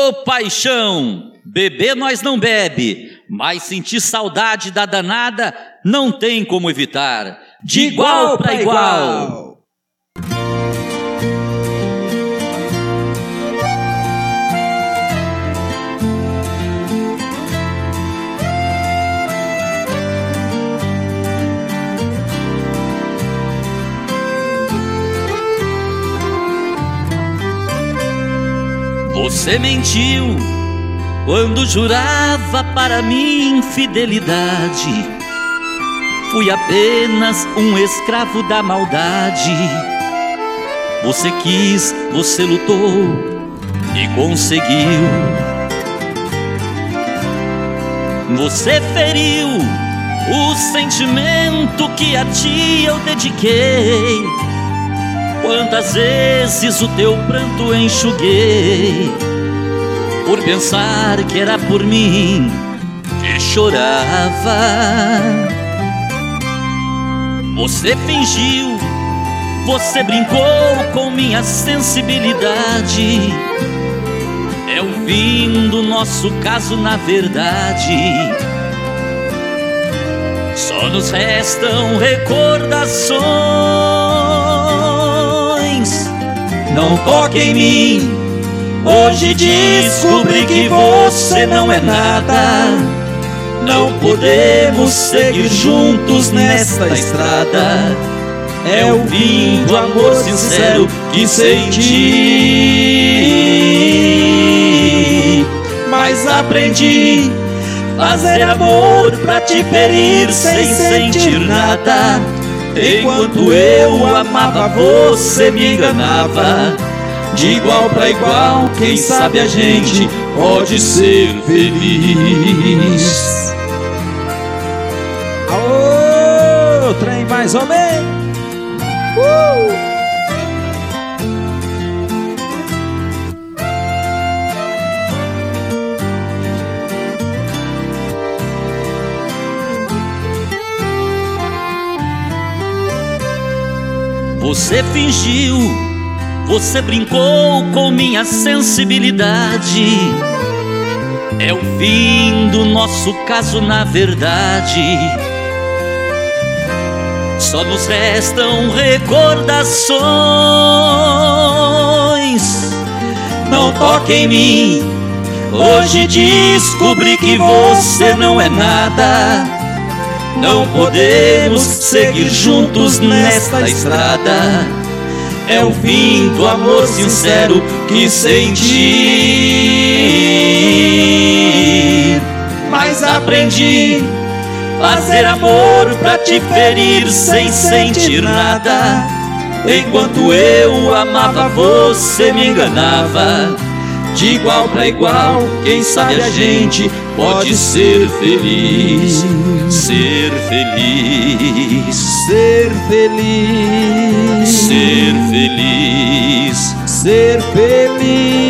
Ô paixão, beber nós não bebe, mas sentir saudade da danada não tem como evitar. De igual pra igual. Você mentiu quando jurava para mim fidelidade. Fui apenas um escravo da maldade. Você quis, você lutou e conseguiu. Você feriu o sentimento que a ti eu dediquei. Quantas vezes o teu pranto enxuguei, por pensar que era por mim que chorava. Você fingiu, você brincou com minha sensibilidade. É o fim do nosso caso, na verdade. Só nos restam recordações. Não toque em mim, hoje descobri que você não é nada. Não podemos seguir juntos nesta estrada. É o fim do amor sincero que senti. Mas aprendi fazer amor pra te ferir sem sentir nada. Enquanto eu amava, você me enganava. De igual pra igual, quem sabe a gente pode ser feliz. Aô, trem mais ou menos. Você fingiu, você brincou com minha sensibilidade. É o fim do nosso caso, na verdade. Só nos restam recordações. Não toque em mim, hoje descobri que você não é nada. Não podemos seguir juntos nesta estrada. É o fim do amor sincero que senti. Mas aprendi fazer amor pra te ferir sem sentir nada. Enquanto eu amava, você me enganava. De igual pra igual, quem sabe a gente pode ser feliz. Ser feliz. Ser feliz. Ser feliz. Ser feliz.